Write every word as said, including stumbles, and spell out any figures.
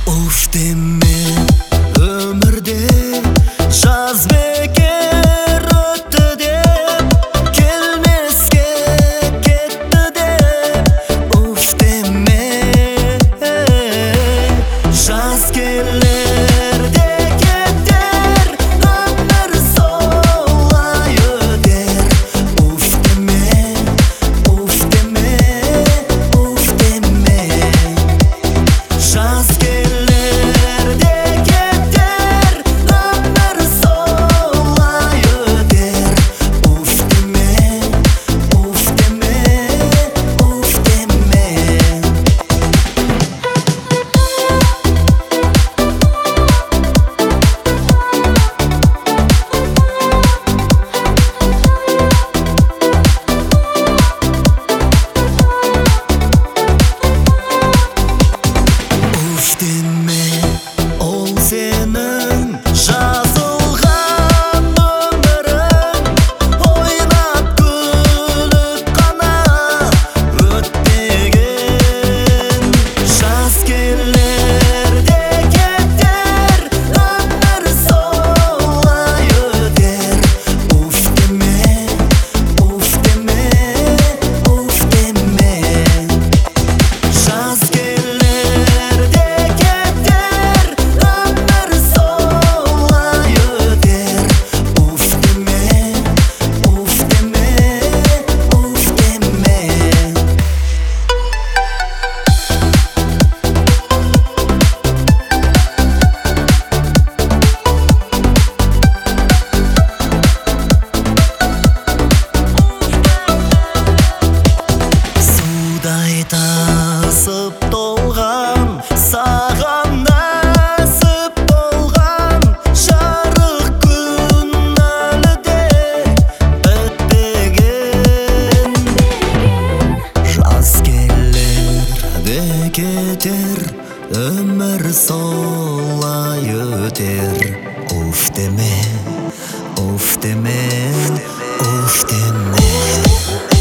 Уф деме өмірде жаз бекер өтті деп, келмеске кетті деп. Уф деме жаз келер де кетер, өмір солай өтер. Уф деме, уф деме, уф деме жаз келер де кетер, өмір солай өтер. Уф деме, уф деме, уф деме. Уф деме, ол сенің жазылған өмірің, ойнап күліп қана өтпеген. Жаз келер де кетер, өмір солай өтер. Уф деме, уф деме, уф деме жаз келер де кетер, өмір солай өтер. Уф деме, уф деме, уф деме. Судай тасып толған, саған нәсіп болған жарық күн әлі де бітпеген. Жаз келер де кетер, өмір солай өтер. Уф деме, уф деме, уф деме.